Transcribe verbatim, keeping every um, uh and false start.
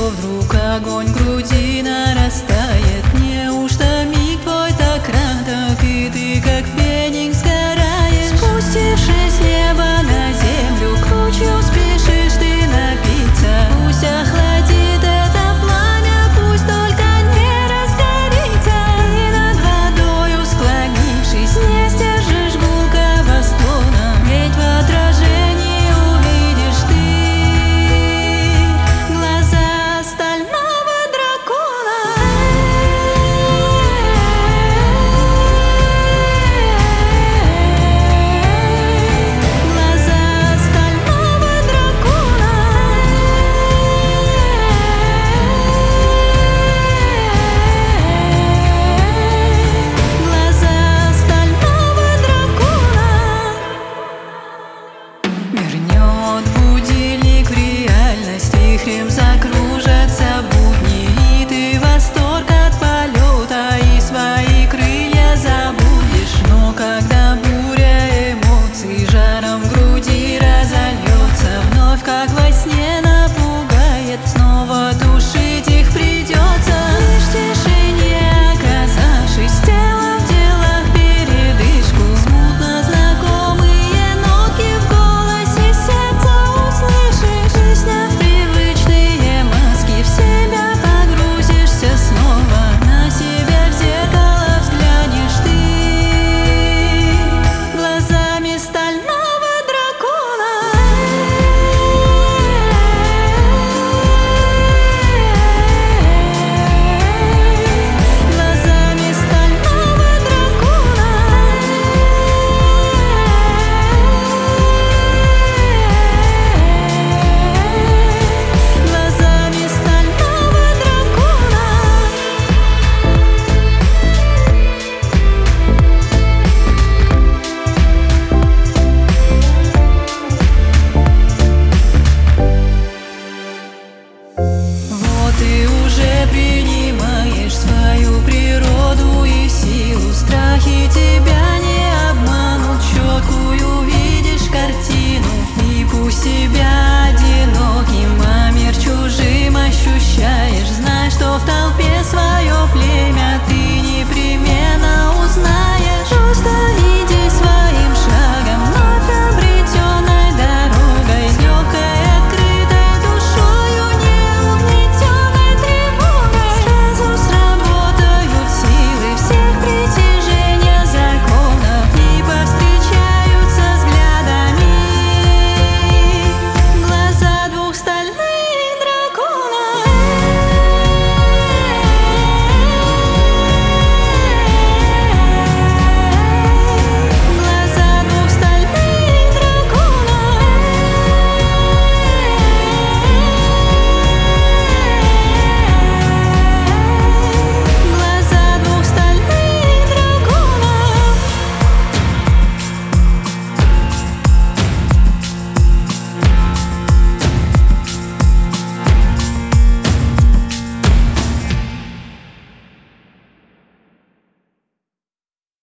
что вдруг огонь в груди нарастает? Неужто миг твой так краток, и ты как феникс сгораешь? Спустившись с неба на землю, к ручью спешишь ты напиться. Пусть охладит это пламя, пусть только не разгорится. И над водою склонившись, не сдержишь гулкого стона, ведь в отражении увидишь ты глаза стального дракона. Глаза стального дракона. Глаза стального дракона. Вернет будильник в реальность, вихрем закружатся будни, и ты восторг от полета и свои крылья забудешь. Но когда буря эмоций жаром в груди разольется, вновь как в